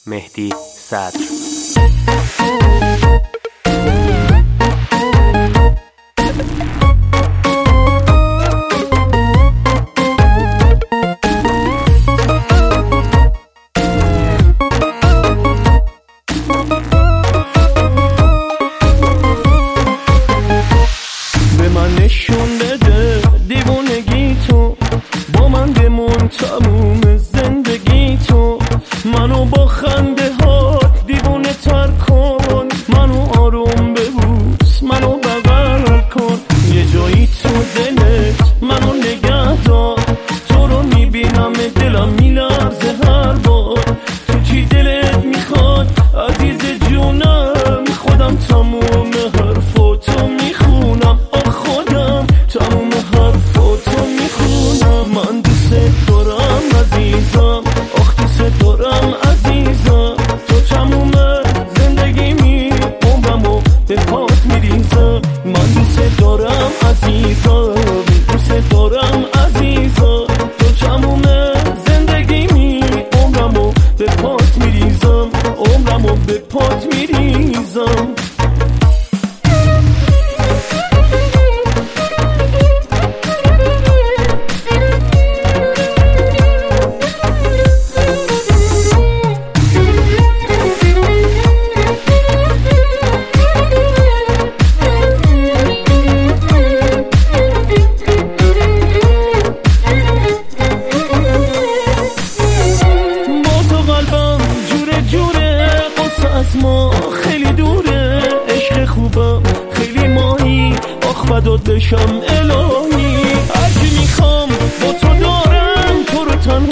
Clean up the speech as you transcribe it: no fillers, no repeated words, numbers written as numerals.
مهدی صدر. به من نشون بده دیوونگی تو، با من بمون تموم زندگی تو. منو با خنده هات دیوونه تر کن، منو آروم ببوس، منو بغل کن. یه جایی تو دلت منو نگه دار، تو رو میبینم دلم میلرزه هر بار. تو چی دلت میخواد عزیز جونم، خودم تموم حرفاتو میخونم، خودم تموم حرفاتو میخونم. من دوست دارم عزیزم، دوست دارم عزیزم. تو تموم زندگیمی، عمرمو به پات میریزم. من دوست دارم عزیزم، دوست دارم عزیزم. تو تموم زندگیمی، عمرمو به پات میریزم، عمرمو به پات میریزم. از ما خیلی دوره، عشق خوبم خیلی ماهی، فدات بشم الهی. هرچی میخوام با تو دارم، تو رو تنها